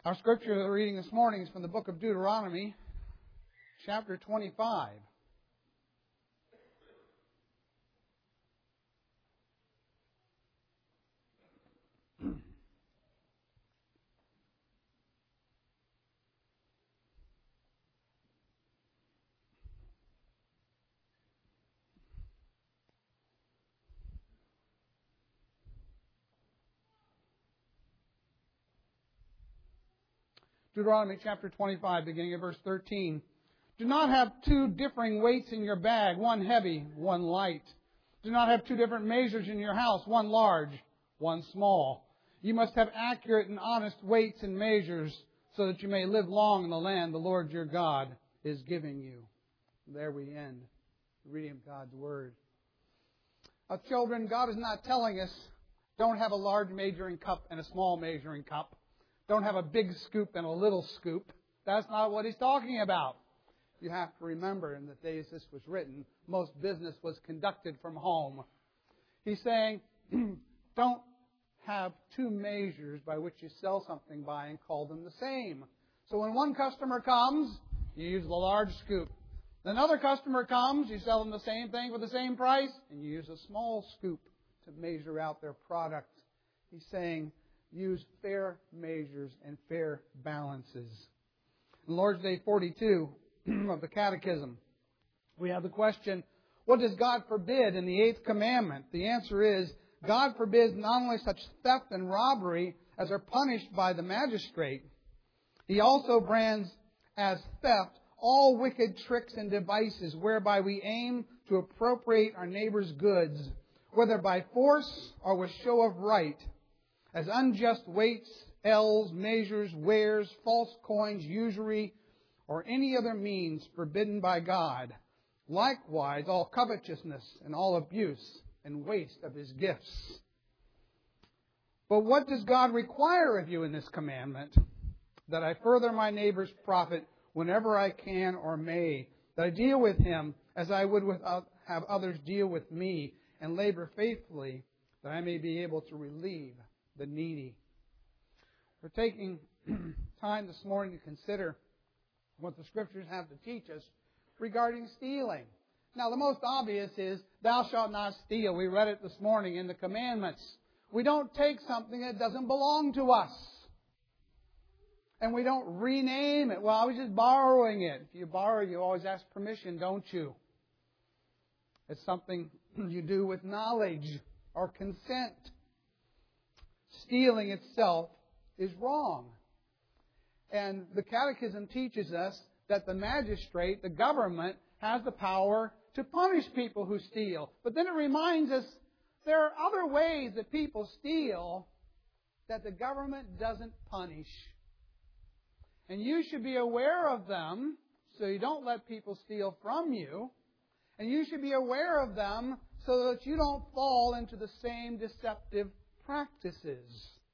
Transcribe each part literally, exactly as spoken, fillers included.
Our scripture reading this morning is from the book of Deuteronomy, chapter twenty-five. Deuteronomy chapter twenty-five, beginning at verse thirteen. Do not have two differing weights in your bag, one heavy, one light. Do not have two different measures in your house, one large, one small. You must have accurate and honest weights and measures so that you may live long in the land the Lord your God is giving you. There we end the reading of God's Word. Now, children, God is not telling us don't have a large measuring cup and a small measuring cup. Don't have a big scoop and a little scoop. That's not what He's talking about. You have to remember, in the days this was written, most business was conducted from home. He's saying, don't have two measures by which you sell something by and call them the same. So when one customer comes, you use the large scoop. Another customer comes, you sell them the same thing for the same price, and you use a small scoop to measure out their product. He's saying, use fair measures and fair balances. In Lord's Day forty-two of the Catechism, we have the question, what does God forbid in the eighth commandment? The answer is, God forbids not only such theft and robbery as are punished by the magistrate. He also brands as theft all wicked tricks and devices whereby we aim to appropriate our neighbor's goods, whether by force or with show of right, as unjust weights, ells, measures, wares, false coins, usury, or any other means forbidden by God. Likewise, all covetousness and all abuse and waste of His gifts. But what does God require of you in this commandment? That I further my neighbor's profit whenever I can or may. That I deal with him as I would with, uh, have others deal with me, and labor faithfully that I may be able to relieve the needy. We're taking time this morning to consider what the Scriptures have to teach us regarding stealing. Now, the most obvious is, thou shalt not steal. We read it this morning in the commandments. We don't take something that doesn't belong to us. And we don't rename it. Well, I was just borrowing it. If you borrow, you always ask permission, don't you? It's something you do with knowledge or consent. Stealing itself is wrong. And the Catechism teaches us that the magistrate, the government, has the power to punish people who steal. But then it reminds us there are other ways that people steal that the government doesn't punish. And you should be aware of them so you don't let people steal from you. And you should be aware of them so that you don't fall into the same deceptive practices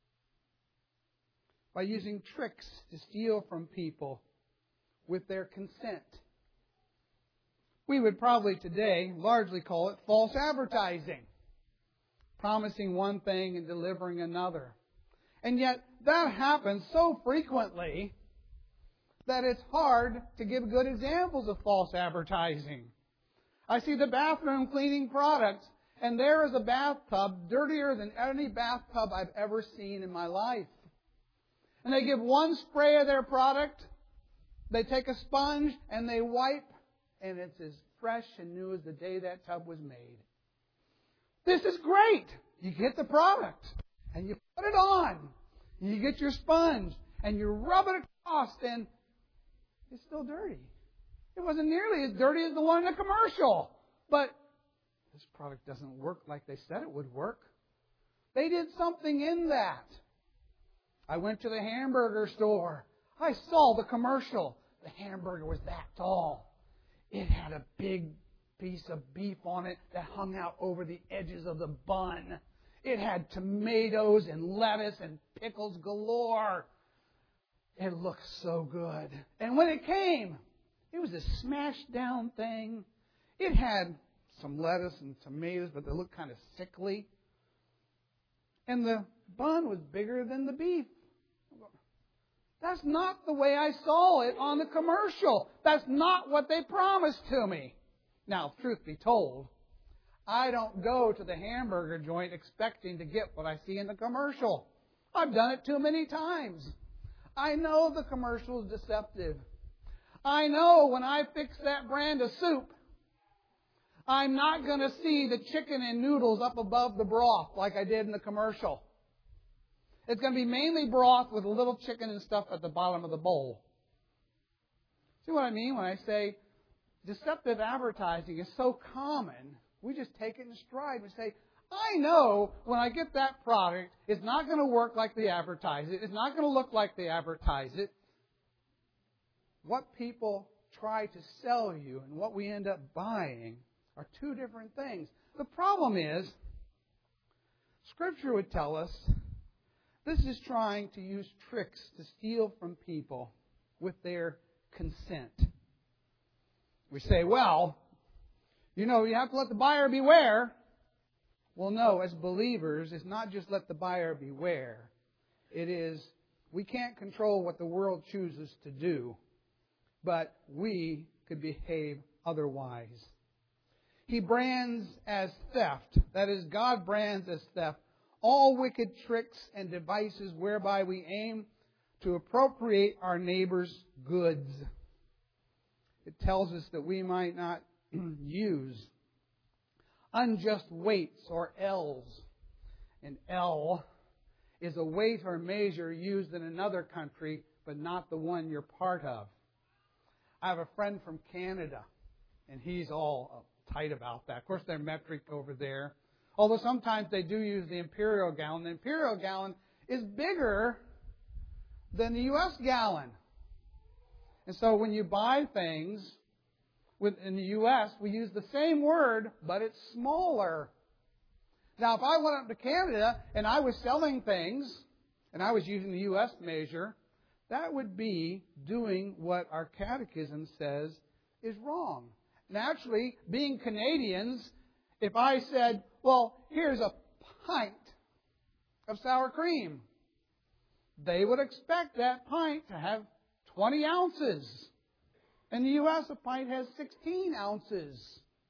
by using tricks to steal from people with their consent. We would probably today largely call it false advertising, promising one thing and delivering another. And yet that happens so frequently that it's hard to give good examples of false advertising. I see the bathroom cleaning products, and there is a bathtub dirtier than any bathtub I've ever seen in my life. And they give one spray of their product, they take a sponge, and they wipe, and it's as fresh and new as the day that tub was made. This is great! You get the product, and you put it on, and you get your sponge, and you rub it across, and it's still dirty. It wasn't nearly as dirty as the one in the commercial. But this product doesn't work like they said it would work. They did something in that. I went to the hamburger store. I saw the commercial. The hamburger was that tall. It had a big piece of beef on it that hung out over the edges of the bun. It had tomatoes and lettuce and pickles galore. It looked so good. And when it came, it was a smashed down thing. It had some lettuce and tomatoes, but they looked kind of sickly. And the bun was bigger than the beef. That's not the way I saw it on the commercial. That's not what they promised to me. Now, truth be told, I don't go to the hamburger joint expecting to get what I see in the commercial. I've done it too many times. I know the commercial is deceptive. I know when I fix that brand of soup, I'm not going to see the chicken and noodles up above the broth like I did in the commercial. It's going to be mainly broth with a little chicken and stuff at the bottom of the bowl. See what I mean when I say deceptive advertising is so common, we just take it in stride and say, I know when I get that product, it's not going to work like they advertise it. It's not going to look like they advertise it. What people try to sell you and what we end up buying are two different things. The problem is, Scripture would tell us this is trying to use tricks to steal from people with their consent. We say, well, you know, you have to let the buyer beware. Well, no, as believers, it's not just let the buyer beware. It is, we can't control what the world chooses to do, but we could behave otherwise. He brands as theft, that is, God brands as theft, all wicked tricks and devices whereby we aim to appropriate our neighbor's goods. It tells us that we might not use unjust weights or ells. An ell is a weight or measure used in another country, but not the one you're part of. I have a friend from Canada, and he's all tight about that. Of course, they're metric over there. Although sometimes they do use the imperial gallon. The imperial gallon is bigger than the U S gallon. And so when you buy things in the U S, we use the same word, but it's smaller. Now, if I went up to Canada and I was selling things, and I was using the U S measure, that would be doing what our catechism says is wrong. Naturally, being Canadians, if I said, well, here's a pint of sour cream, they would expect that pint to have twenty ounces. In the U S, a pint has sixteen ounces.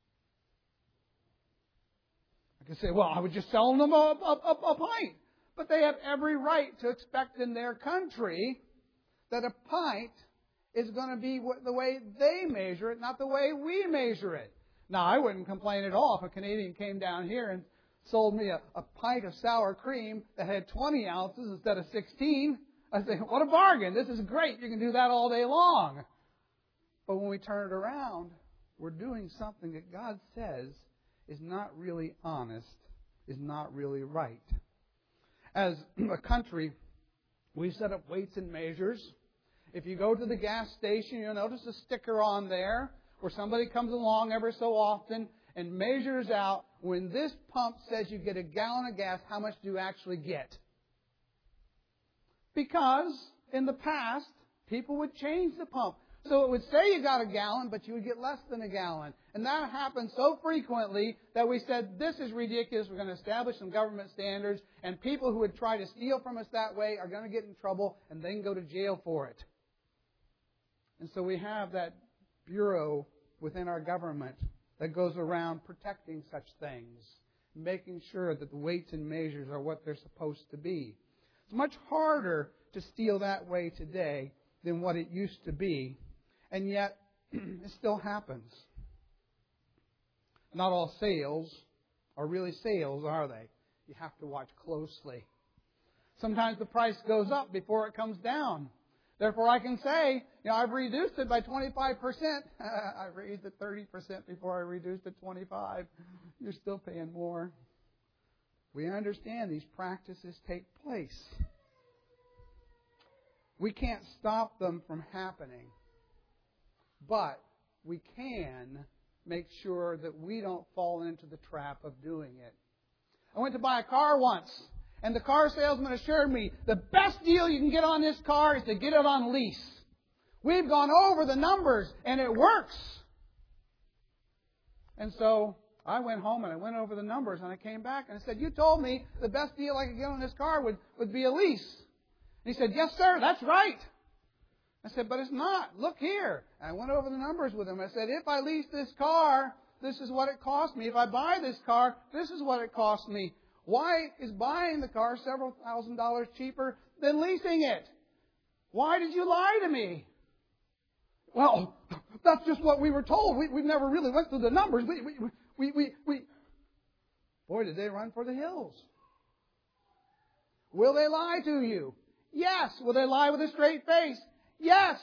I could say, well, I would just sell them a, a, a, a pint. But they have every right to expect in their country that a pint is going to be the way they measure it, not the way we measure it. Now, I wouldn't complain at all if a Canadian came down here and sold me a, a pint of sour cream that had twenty ounces instead of sixteen. I'd say, what a bargain. This is great. You can do that all day long. But when we turn it around, we're doing something that God says is not really honest, is not really right. As a country, we set up weights and measures. If you go to the gas station, you'll notice a sticker on there where somebody comes along every so often and measures out, when this pump says you get a gallon of gas, how much do you actually get? Because in the past, people would change the pump. So it would say you got a gallon, but you would get less than a gallon. And that happened so frequently that we said, this is ridiculous. We're going to establish some government standards, and people who would try to steal from us that way are going to get in trouble, and they can go to jail for it. And so we have that bureau within our government that goes around protecting such things, making sure that the weights and measures are what they're supposed to be. It's much harder to steal that way today than what it used to be, and yet it still happens. Not all sales are really sales, are they? You have to watch closely. Sometimes the price goes up before it comes down. Therefore, I can say, you know, I've reduced it by twenty-five percent. I raised it thirty percent before I reduced it twenty-five. You're still paying more. We understand these practices take place. We can't stop them from happening. But we can make sure that we don't fall into the trap of doing it. I went to buy a car once, and the car salesman assured me the best deal you can get on this car is to get it on lease. We've gone over the numbers, and it works. And so I went home and I went over the numbers, and I came back and I said, you told me the best deal I could get on this car would, would be a lease. And he said, yes, sir, that's right. I said, but it's not. Look here. I went over the numbers with him. I said, if I lease this car, this is what it costs me. If I buy this car, this is what it costs me. Why is buying the car several thousand dollars cheaper than leasing it? Why did you lie to me? Well, that's just what we were told. We, we never really went through the numbers. We, we, we, we, we. Boy, did they run for the hills. Will they lie to you? Yes. Will they lie with a straight face? Yes.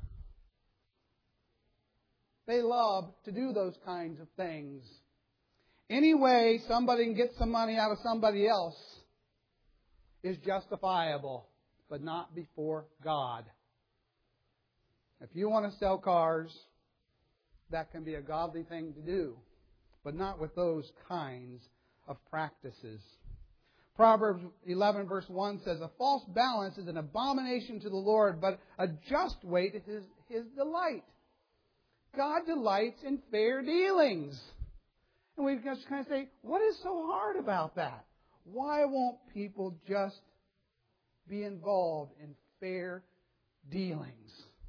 They love to do those kinds of things. Any way somebody can get some money out of somebody else is justifiable, but not before God. If you want to sell cars, that can be a godly thing to do, but not with those kinds of practices. Proverbs eleven verse one says, a false balance is an abomination to the Lord, but a just weight is His, his delight. God delights in fair dealings. And we just kind of say, what is so hard about that? Why won't people just be involved in fair dealings?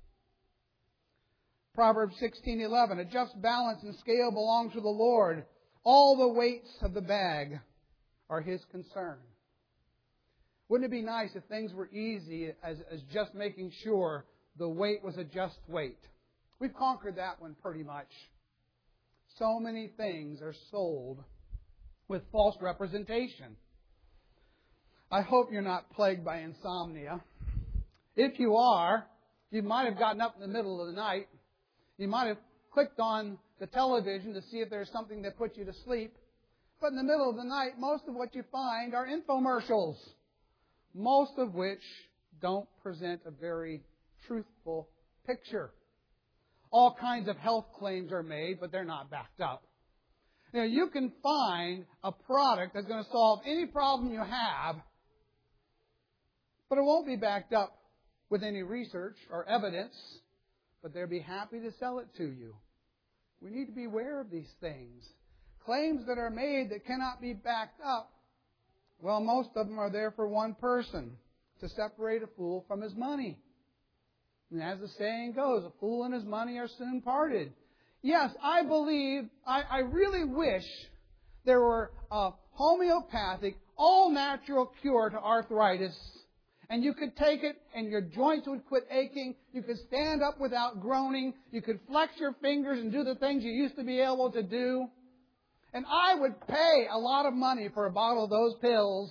Proverbs sixteen eleven, a just balance and scale belong to the Lord. All the weights of the bag are His concern. Wouldn't it be nice if things were easy as, as just making sure the weight was a just weight? We've conquered that one pretty much. So many things are sold with false representation. I hope you're not plagued by insomnia. If you are, you might have gotten up in the middle of the night. You might have clicked on the television to see if there's something that puts you to sleep. But in the middle of the night, most of what you find are infomercials, most of which don't present a very truthful picture. All kinds of health claims are made, but they're not backed up. Now, you can find a product that's going to solve any problem you have, but it won't be backed up with any research or evidence, but they'll be happy to sell it to you. We need to be aware of these things. Claims that are made that cannot be backed up, well, most of them are there for one person, to separate a fool from his money. And as the saying goes, a fool and his money are soon parted. Yes, I believe, I, I really wish there were a homeopathic, all-natural cure to arthritis. And you could take it and your joints would quit aching. You could stand up without groaning. You could flex your fingers and do the things you used to be able to do. And I would pay a lot of money for a bottle of those pills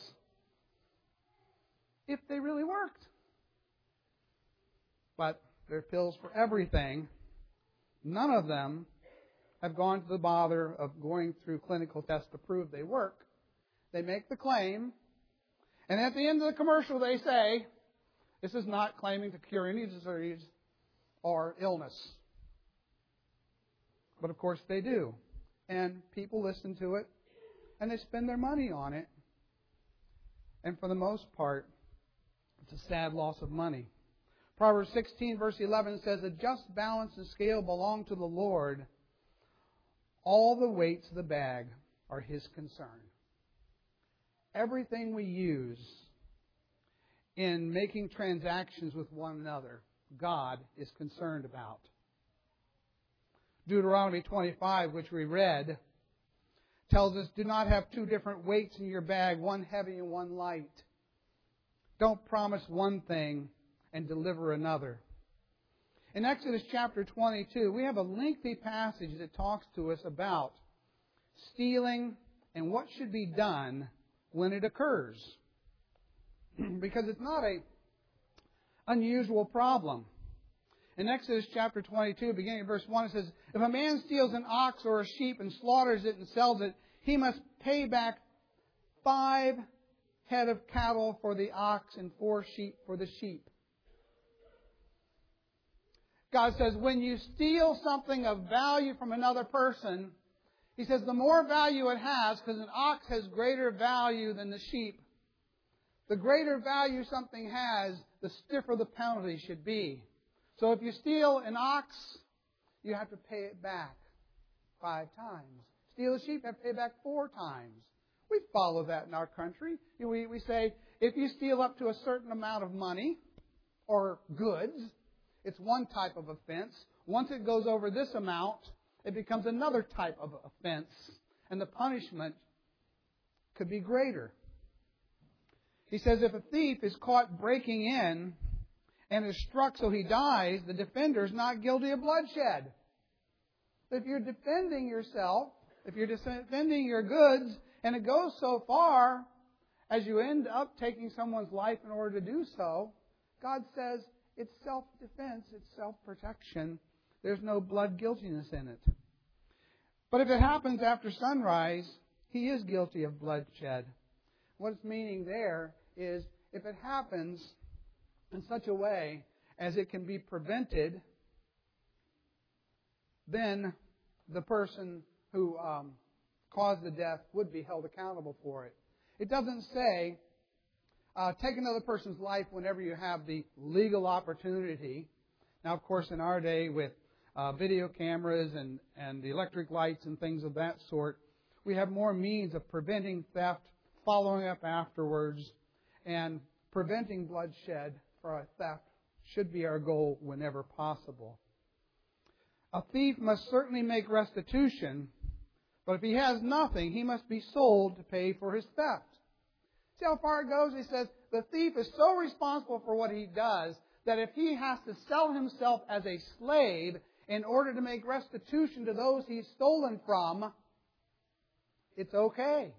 if they really worked. But they're pills for everything. None of them have gone to the bother of going through clinical tests to prove they work. They make the claim, and at the end of the commercial they say, this is not claiming to cure any disease or illness. But of course they do. And people listen to it, and they spend their money on it. And for the most part, it's a sad loss of money. Proverbs sixteen verse eleven says, a just balance and scale belong to the Lord. All the weights of the bag are His concern. Everything we use in making transactions with one another, God is concerned about. Deuteronomy twenty-five, which we read, tells us, do not have two different weights in your bag, one heavy and one light. Don't promise one thing and deliver another. In Exodus chapter twenty-two, we have a lengthy passage that talks to us about stealing and what should be done when it occurs. Because it's not an unusual problem. In Exodus chapter twenty-two, beginning at verse one, it says, if a man steals an ox or a sheep and slaughters it and sells it, he must pay back five head of cattle for the ox and four sheep for the sheep. God says, when you steal something of value from another person, He says the more value it has, because an ox has greater value than the sheep, the greater value something has, the stiffer the penalty should be. So if you steal an ox, you have to pay it back five times. Steal a sheep, you have to pay back four times. We follow that in our country. We, we say, if you steal up to a certain amount of money or goods, it's one type of offense. Once it goes over this amount, it becomes another type of offense, and the punishment could be greater. He says if a thief is caught breaking in and is struck so he dies, the defender is not guilty of bloodshed. If you're defending yourself, if you're defending your goods, and it goes so far as you end up taking someone's life in order to do so, God says it's self-defense, it's self-protection. There's no blood guiltiness in it. But if it happens after sunrise, he is guilty of bloodshed. What it's meaning there is if it happens in such a way as it can be prevented, then the person who um, caused the death would be held accountable for it. It doesn't say, uh, take another person's life whenever you have the legal opportunity. Now, of course, in our day with uh, video cameras and, and the electric lights and things of that sort, we have more means of preventing theft, following up afterwards, and preventing bloodshed for a theft should be our goal whenever possible. A thief must certainly make restitution, but if he has nothing, he must be sold to pay for his theft. See how far it goes? He says the thief is so responsible for what he does that if he has to sell himself as a slave in order to make restitution to those he's stolen from, it's okay.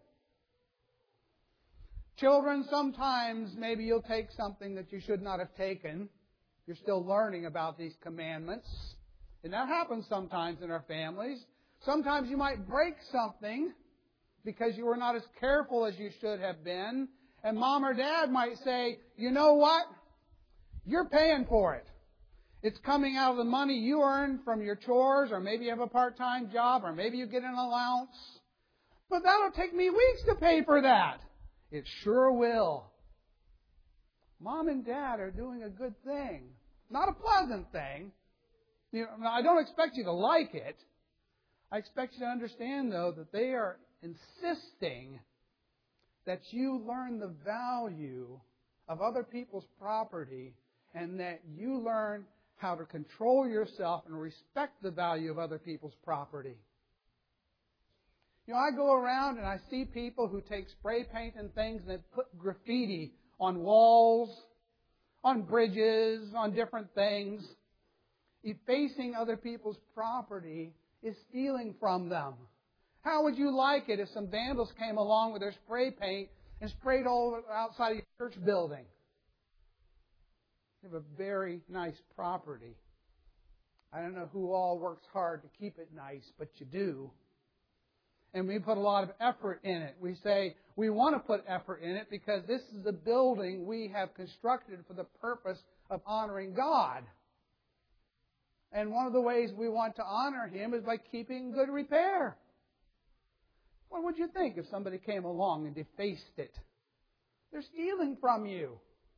Children, sometimes maybe you'll take something that you should not have taken. You're still learning about these commandments. And that happens sometimes in our families. Sometimes you might break something because you were not as careful as you should have been. And mom or dad might say, you know what? You're paying for it. It's coming out of the money you earn from your chores, or maybe you have a part-time job, or maybe you get an allowance. But that'll take me weeks to pay for that. It sure will. Mom and dad are doing a good thing. Not a pleasant thing. You know, I don't expect you to like it. I expect you to understand, though, that they are insisting that you learn the value of other people's property and that you learn how to control yourself and respect the value of other people's property. You know, I go around and I see people who take spray paint and things and they put graffiti on walls, on bridges, on different things. Effacing other people's property is stealing from them. How would you like it if some vandals came along with their spray paint and sprayed all outside of your church building? You have a very nice property. I don't know who all works hard to keep it nice, but you do. And we put a lot of effort in it. We say we want to put effort in it because this is a building we have constructed for the purpose of honoring God. And one of the ways we want to honor Him is by keeping good repair. What would you think if somebody came along and defaced it? They're stealing from you.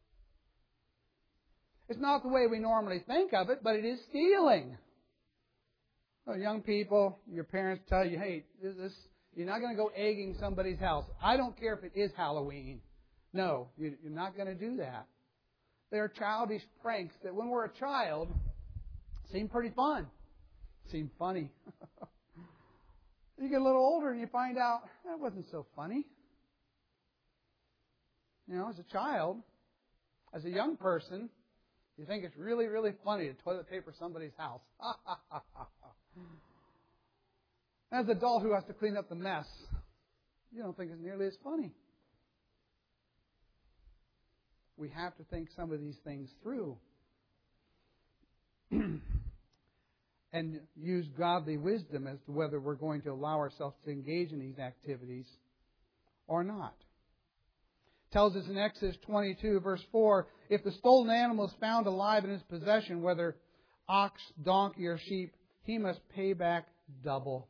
It's not the way we normally think of it, but it is stealing. Well, young people, your parents tell you, hey, this, you're not going to go egging somebody's house. I don't care if it is Halloween. No, you're not going to do that. There are childish pranks that when we're a child seem pretty fun. Seem funny. You get a little older and you find out that wasn't so funny. You know, as a child, as a young person, you think it's really, really funny to toilet paper somebody's house. As an adult who has to clean up the mess, you don't think it's nearly as funny. We have to think some of these things through. And use godly wisdom as to whether we're going to allow ourselves to engage in these activities or not. It tells us in Exodus twenty-two, verse four, if the stolen animal is found alive in his possession, whether ox, donkey, or sheep, he must pay back double.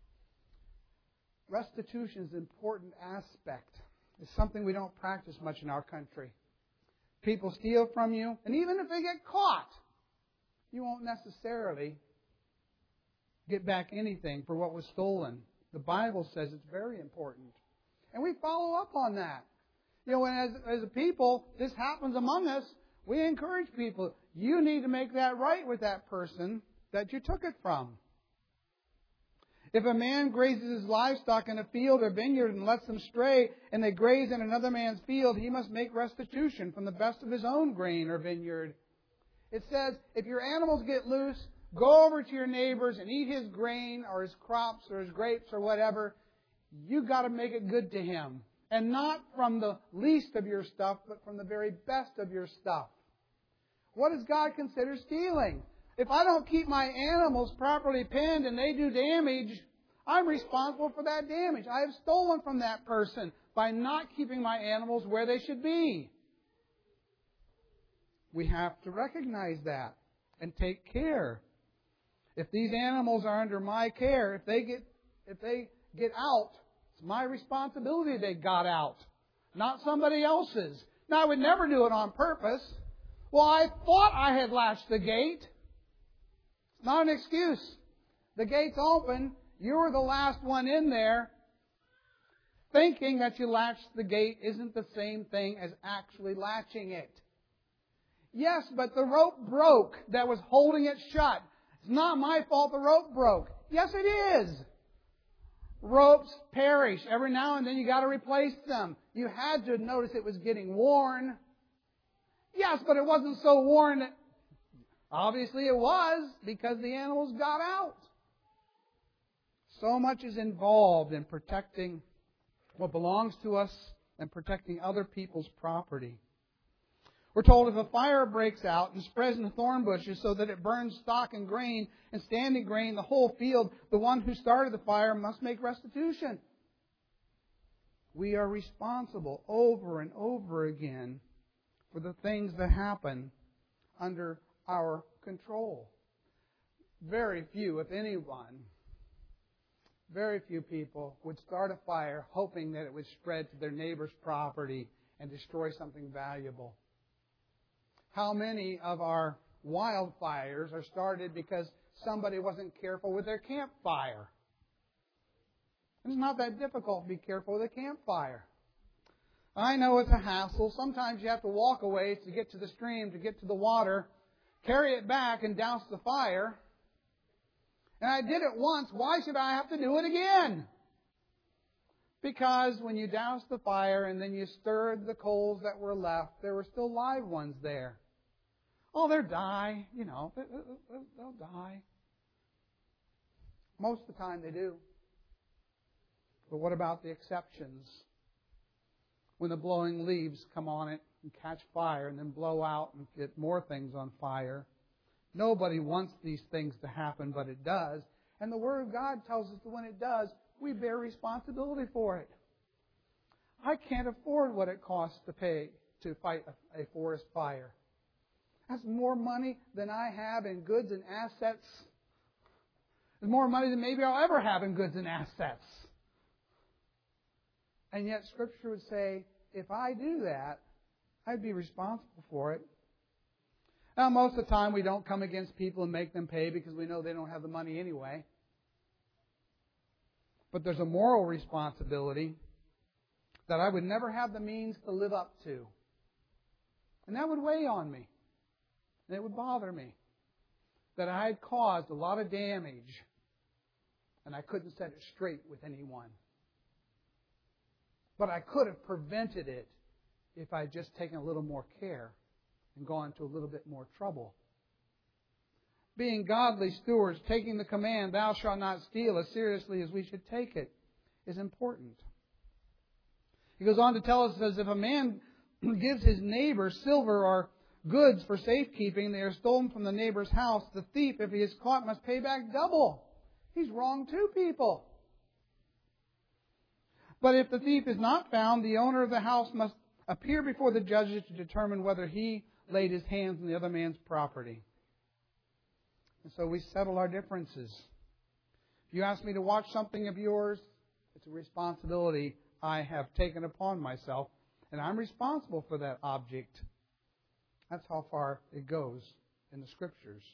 Restitution is an important aspect. It's something we don't practice much in our country. People steal from you, and even if they get caught, you won't necessarily get back anything for what was stolen. The Bible says it's very important. And we follow up on that. You know, and as, as a people, this happens among us. we encourage people, you need to make that right with that person that you took it from. If a man grazes his livestock in a field or vineyard and lets them stray, and they graze in another man's field, he must make restitution from the best of his own grain or vineyard. It says, if your animals get loose, go over to your neighbor's and eat his grain or his crops or his grapes or whatever. You've got to make it good to him. And not from the least of your stuff, but from the very best of your stuff. What does God consider stealing? If I don't keep my animals properly penned and they do damage, I'm responsible for that damage. I have stolen from that person by not keeping my animals where they should be. We have to recognize that and take care. If these animals are under my care, if they get if they get out, it's my responsibility they got out, not somebody else's. Now, I would never do it on purpose. Well, I thought I had latched the gate. It's not an excuse. The gate's open. You were the last one in there. Thinking that you latched the gate isn't the same thing as actually latching it. Yes, but the rope broke that was holding it shut. It's not my fault the rope broke. Yes, it is. Ropes perish. Every now and then you got to replace them. You had to notice it was getting worn. Yes, but it wasn't so worn that... Obviously it was, because the animals got out. So much is involved in protecting what belongs to us and protecting other people's property. We're told if a fire breaks out and spreads in the thorn bushes so that it burns stock and grain and standing grain, the whole field, the one who started the fire must make restitution. We are responsible over and over again for the things that happen under our control. Very few, if anyone, very few people would start a fire hoping that it would spread to their neighbor's property and destroy something valuable. How many of our wildfires are started because somebody wasn't careful with their campfire? It's not that difficult to be careful with a campfire. I know it's a hassle. Sometimes you have to walk away to get to the stream, to get to the water, carry it back and douse the fire. And I did it once. Why should I have to do it again? Because when you doused the fire and then you stirred the coals that were left, there were still live ones there. Oh, they'll die. You know, they'll die. Most of the time they do. But what about the exceptions? When the blowing leaves come on it and catch fire and then blow out and get more things on fire. Nobody wants these things to happen, but it does. And the Word of God tells us that when it does, we bear responsibility for it. I can't afford what it costs to pay to fight a forest fire. That's more money than I have in goods and assets. It's more money than maybe I'll ever have in goods and assets. And yet Scripture would say, if I do that, I'd be responsible for it. Now, most of the time we don't come against people and make them pay because we know they don't have the money anyway. But there's a moral responsibility that I would never have the means to live up to. And that would weigh on me. And it would bother me. That I had caused a lot of damage and I couldn't set it straight with anyone. But I could have prevented it if I'd just taken a little more care and gone to a little bit more trouble. Being godly stewards, taking the command, thou shalt not steal, as seriously as we should take it, is important. He goes on to tell us, says, if a man gives his neighbor silver or goods for safekeeping, they are stolen from the neighbor's house. The thief, if he is caught, must pay back double. He's wronged two people. But if the thief is not found, the owner of the house must appear before the judges to determine whether he laid his hands on the other man's property. And so we settle our differences. If you ask me to watch something of yours, it's a responsibility I have taken upon myself, and I'm responsible for that object. That's how far it goes in the Scriptures.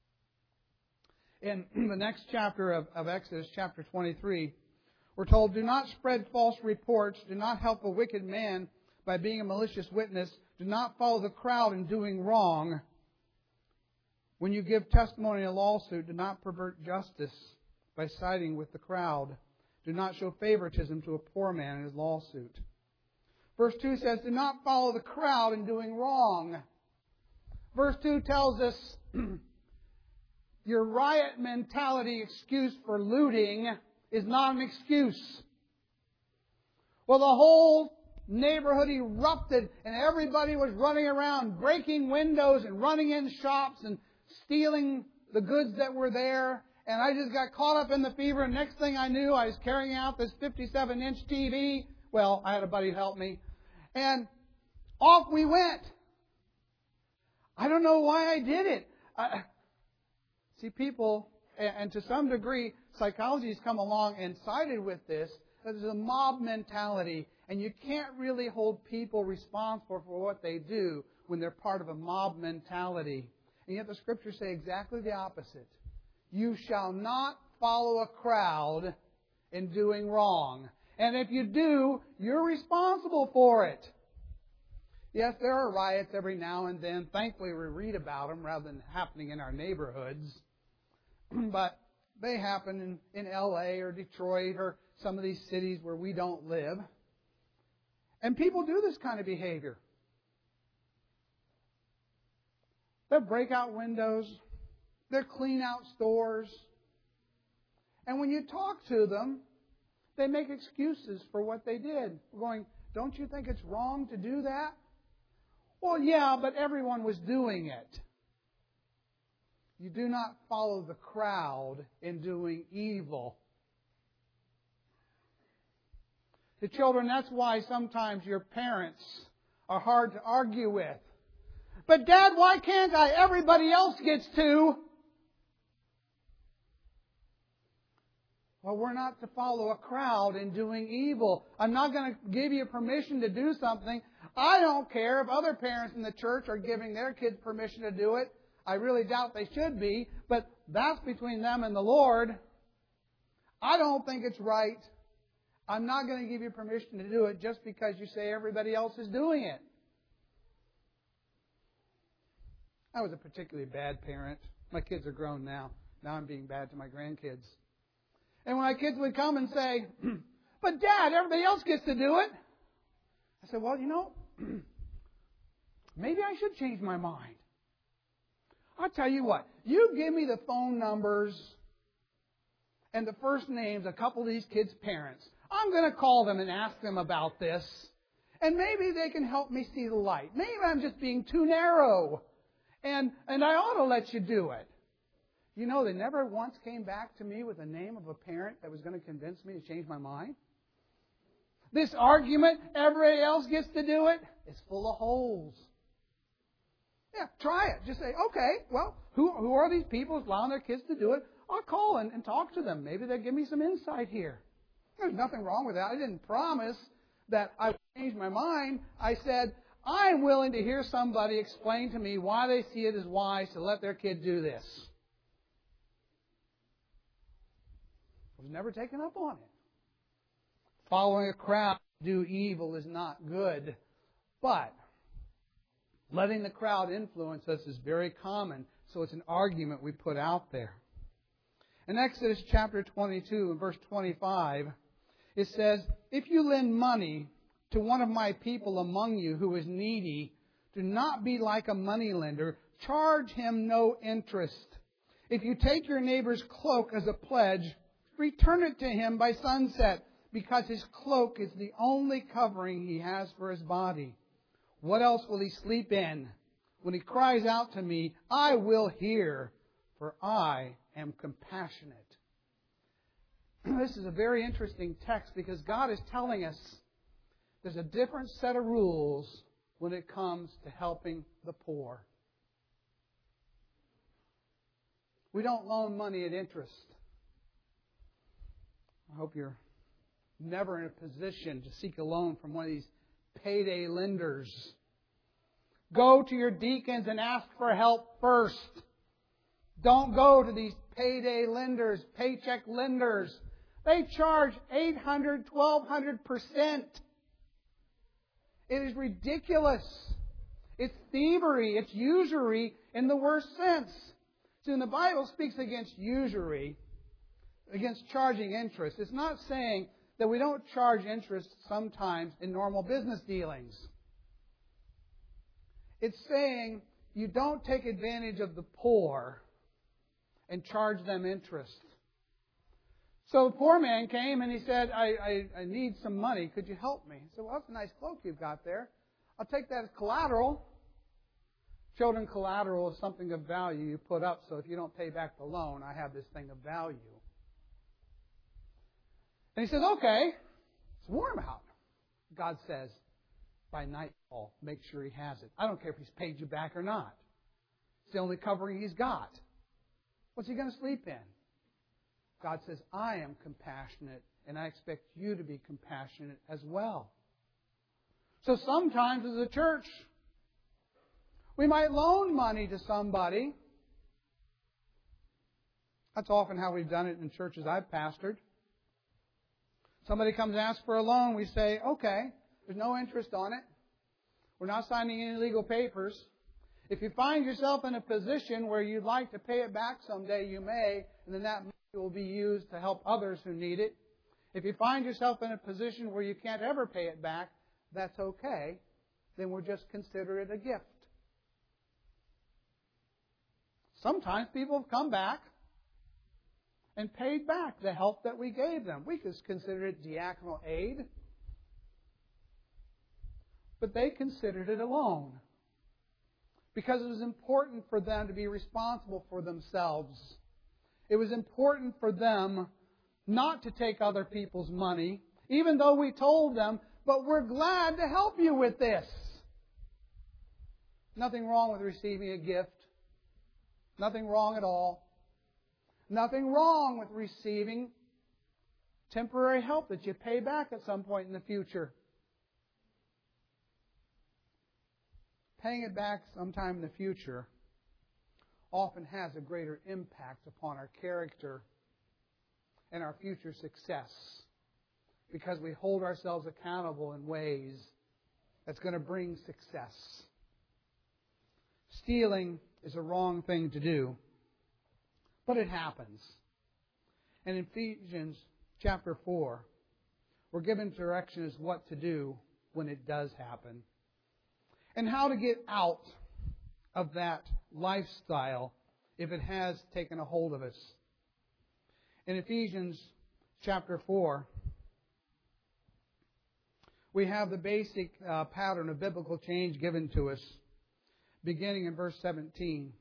In the next chapter of, of Exodus, chapter twenty-three, we're told, do not spread false reports, do not help a wicked man by being a malicious witness, Do not follow the crowd in doing wrong. When you give testimony in a lawsuit, do not pervert justice by siding with the crowd. Do not show favoritism to a poor man in his lawsuit. Verse two says, do not follow the crowd in doing wrong. Verse two tells us your riot mentality excuse for looting is not an excuse. Well, the whole neighborhood erupted and everybody was running around, breaking windows and running in shops and stealing the goods that were there. And I just got caught up in the fever, and next thing I knew, I was carrying out this fifty-seven inch T V. Well, I had a buddy help me. And off we went. I don't know why I did it. I, see, people, and to some degree, psychology has come along and sided with this. There's a mob mentality, and you can't really hold people responsible for what they do when they're part of a mob mentality. And yet the Scriptures say exactly the opposite. You shall not follow a crowd in doing wrong. And if you do, you're responsible for it. Yes, there are riots every now and then. Thankfully, we read about them rather than happening in our neighborhoods. But they happen in, in L A or Detroit or some of these cities where we don't live. And people do this kind of behavior. They'll break out windows. They'll clean out stores. And when you talk to them, they make excuses for what they did. We're going, don't you think it's wrong to do that? Well, yeah, but everyone was doing it. You do not follow the crowd in doing evil. The children, that's why sometimes your parents are hard to argue with. But Dad, why can't I? Everybody else gets to. Well, we're not to follow a crowd in doing evil. I'm not going to give you permission to do something. I don't care if other parents in the church are giving their kids permission to do it. I really doubt they should be, but that's between them and the Lord. I don't think it's right. I'm not going to give you permission to do it just because you say everybody else is doing it. I was a particularly bad parent. My kids are grown now. Now I'm being bad to my grandkids. And when my kids would come and say, but Dad, everybody else gets to do it. I said, well, you know, maybe I should change my mind. I'll tell you what, you give me the phone numbers and the first names of a couple of these kids' parents. I'm going to call them and ask them about this. And maybe they can help me see the light. Maybe I'm just being too narrow. And, and I ought to let you do it. You know, they never once came back to me with the name of a parent that was going to convince me to change my mind. This argument, everybody else gets to do it, is full of holes. Yeah, try it. Just say, okay, well, who who are these people allowing their kids to do it? I'll call and, and talk to them. Maybe they'll give me some insight here. There's nothing wrong with that. I didn't promise that I would change my mind. I said, I'm willing to hear somebody explain to me why they see it as wise to let their kid do this. I was never taken up on it. Following a crowd to do evil is not good. But letting the crowd influence us is very common. So it's an argument we put out there. In Exodus chapter twenty-two and verse twenty-five, it says, if you lend money to one of my people among you who is needy, do not be like a moneylender. Charge him no interest. If you take your neighbor's cloak as a pledge, return it to him by sunset, because his cloak is the only covering he has for his body. What else will he sleep in? When he cries out to me, I will hear, for I am compassionate. This is a very interesting text because God is telling us there's a different set of rules when it comes to helping the poor. We don't loan money at interest. I hope you're never in a position to seek a loan from one of these payday lenders. Go to your deacons and ask for help first. Don't go to these payday lenders, paycheck lenders. They charge eight hundred, twelve hundred percent. It is ridiculous. It's thievery. It's usury in the worst sense. See, when the Bible speaks against usury, against charging interest, it's not saying that we don't charge interest sometimes in normal business dealings. It's saying you don't take advantage of the poor and charge them interest. So the poor man came and he said, I, I, I need some money. Could you help me? He said, well, that's a nice cloak you've got there. I'll take that as collateral. Children, collateral is something of value you put up, so if you don't pay back the loan, I have this thing of value. And he says, okay, it's warm out. God says, by nightfall, make sure he has it. I don't care if he's paid you back or not. It's the only covering he's got. What's he going to sleep in? God says, I am compassionate, and I expect you to be compassionate as well. So sometimes as a church, we might loan money to somebody. That's often how we've done it in churches I've pastored. Somebody comes and asks for a loan, we say, okay, there's no interest on it. We're not signing any legal papers. If you find yourself in a position where you'd like to pay it back someday, you may, and then that money will be used to help others who need it. If you find yourself in a position where you can't ever pay it back, that's okay. Then we'll just consider it a gift. Sometimes people have come back and paid back the help that we gave them. We could consider it diaconal aid, but they considered it a loan because it was important for them to be responsible for themselves. It was important for them not to take other people's money, even though we told them, but we're glad to help you with this. Nothing wrong with receiving a gift. Nothing wrong at all. Nothing wrong with receiving temporary help that you pay back at some point in the future. Paying it back sometime in the future often has a greater impact upon our character and our future success because we hold ourselves accountable in ways that's going to bring success. Stealing is a wrong thing to do, but it happens. And in Ephesians chapter four, we're given direction as what to do when it does happen and how to get out of that lifestyle if it has taken a hold of us. In Ephesians chapter four, we have the basic uh, pattern of biblical change given to us, beginning in verse seventeen.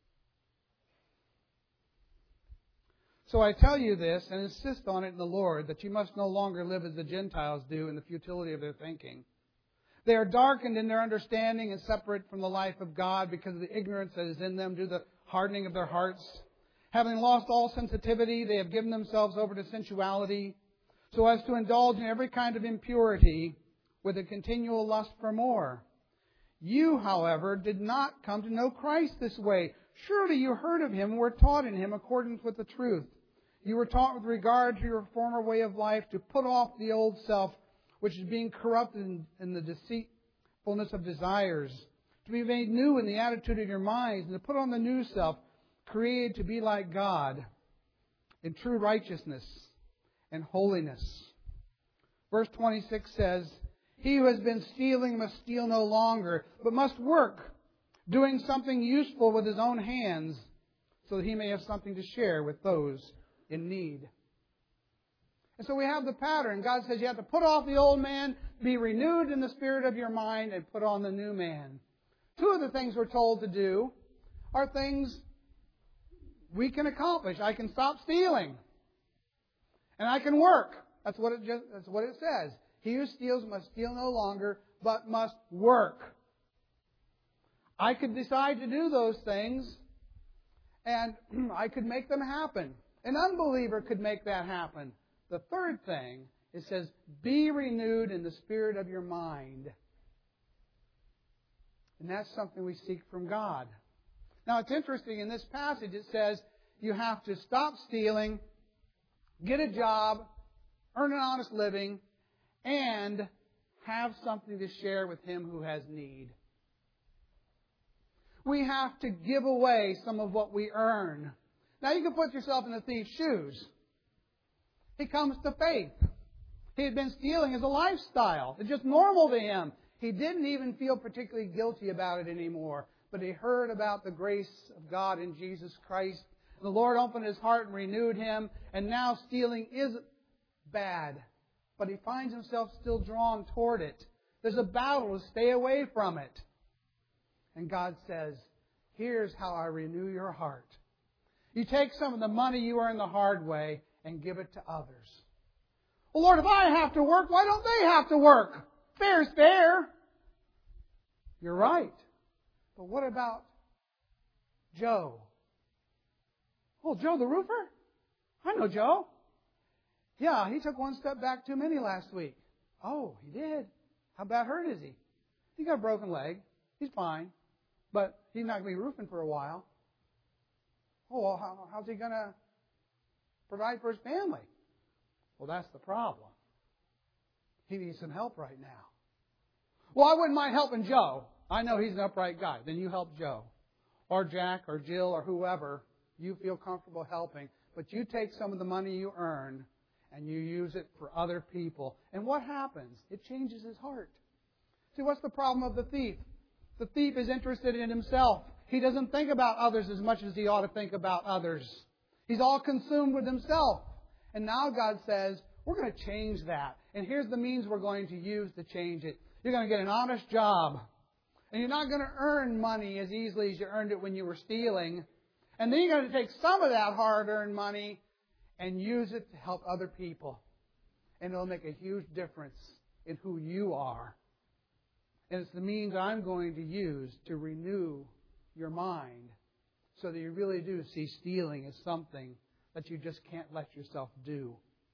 So I tell you this and insist on it in the Lord, that you must no longer live as the Gentiles do in the futility of their thinking. They are darkened in their understanding and separate from the life of God because of the ignorance that is in them due to the hardening of their hearts. Having lost all sensitivity, they have given themselves over to sensuality, so as to indulge in every kind of impurity with a continual lust for more. You, however, did not come to know Christ this way. Surely you heard of Him and were taught in Him according with the truth. You were taught with regard to your former way of life to put off the old self, which is being corrupted in, in the deceitfulness of desires, to be made new in the attitude of your minds, and to put on the new self, created to be like God in true righteousness and holiness. Verse twenty-six says, He who has been stealing must steal no longer, but must work, doing something useful with his own hands, so that he may have something to share with those in need. And so we have the pattern. God says you have to put off the old man, be renewed in the spirit of your mind, and put on the new man. Two of the things we're told to do are things we can accomplish. I can stop stealing. And I can work. That's what it just, that's what it says. He who steals must steal no longer, but must work. I could decide to do those things, and I could make them happen. An unbeliever could make that happen. The third thing, it says, be renewed in the spirit of your mind. And that's something we seek from God. Now, it's interesting, in this passage it says you have to stop stealing, get a job, earn an honest living, and have something to share with him who has need. we have to give away some of what we earn. Now you can put yourself in the thief's shoes. He comes to faith. He had been stealing as a lifestyle. It's just normal to him. He didn't even feel particularly guilty about it anymore. But he heard about the grace of God in Jesus Christ. The Lord opened his heart and renewed him. And now stealing is bad. But he finds himself still drawn toward it. There's a battle to stay away from it. And God says, here's how I renew your heart. You take some of the money you earn the hard way and give it to others. Well, Lord, if I have to work, why don't they have to work? Fair's fair. You're right. But what about Joe? Oh, Joe the roofer? I know Joe. Yeah, he took one step back too many last week. Oh, he did. How bad hurt is he? He got a broken leg. He's fine. But he's not going to be roofing for a while. Oh, well, how, how's he going to provide for his family? Well, that's the problem. He needs some help right now. Well, I wouldn't mind helping Joe. I know he's an upright guy. Then you help Joe. Or Jack or Jill or whoever you feel comfortable helping. But you take some of the money you earn and you use it for other people. And what happens? It changes his heart. See, what's the problem of the thief? The thief is interested in himself. He doesn't think about others as much as he ought to think about others. He's all consumed with himself. And now God says, we're going to change that. And here's the means we're going to use to change it. You're going to get an honest job. And you're not going to earn money as easily as you earned it when you were stealing. And then you're going to take some of that hard-earned money and use it to help other people. And it'll make a huge difference in who you are. And it's the means I'm going to use to renew your mind so that you really do see stealing as something that you just can't let yourself do.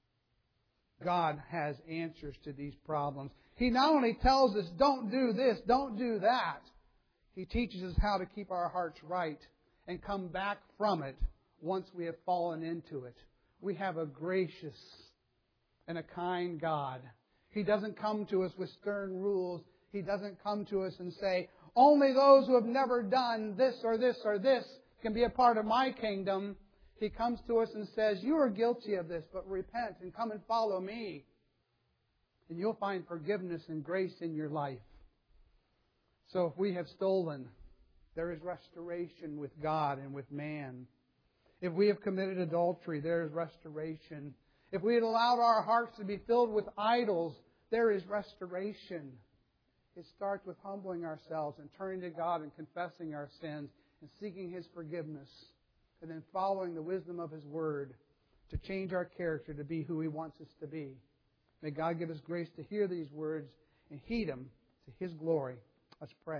God has answers to these problems. He not only tells us, don't do this, don't do that. He teaches us how to keep our hearts right and come back from it once we have fallen into it. We have a gracious and a kind God. He doesn't come to us with stern rules. He doesn't come to us and say, only those who have never done this or this or this can be a part of my kingdom. He comes to us and says, you are guilty of this, but repent and come and follow me. And you'll find forgiveness and grace in your life. So if we have stolen, there is restoration with God and with man. If we have committed adultery, there is restoration. If we had allowed our hearts to be filled with idols, there is restoration. It starts with humbling ourselves and turning to God and confessing our sins and seeking His forgiveness. And then following the wisdom of His Word to change our character to be who He wants us to be. May God give us grace to hear these words and heed them to His glory. Let's pray.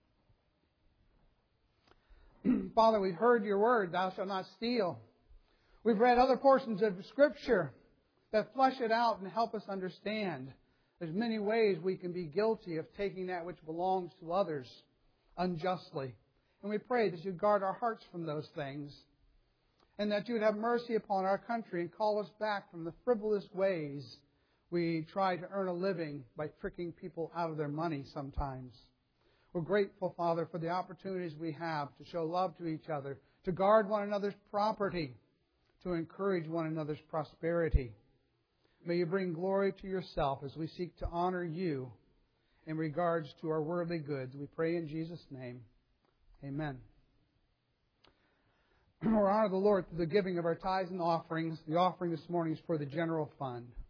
Father, we've heard Your Word, thou shalt not steal. We've read other portions of Scripture that flesh it out and help us understand. There's many ways we can be guilty of taking that which belongs to others unjustly. And we pray that You guard our hearts from those things. And that You would have mercy upon our country and call us back from the frivolous ways we try to earn a living by tricking people out of their money sometimes. We're grateful, Father, for the opportunities we have to show love to each other, to guard one another's property, to encourage one another's prosperity. May You bring glory to Yourself as we seek to honor You in regards to our worldly goods. We pray in Jesus' name. Amen. We'll honor the Lord through the giving of our tithes and offerings. The offering this morning is for the general fund.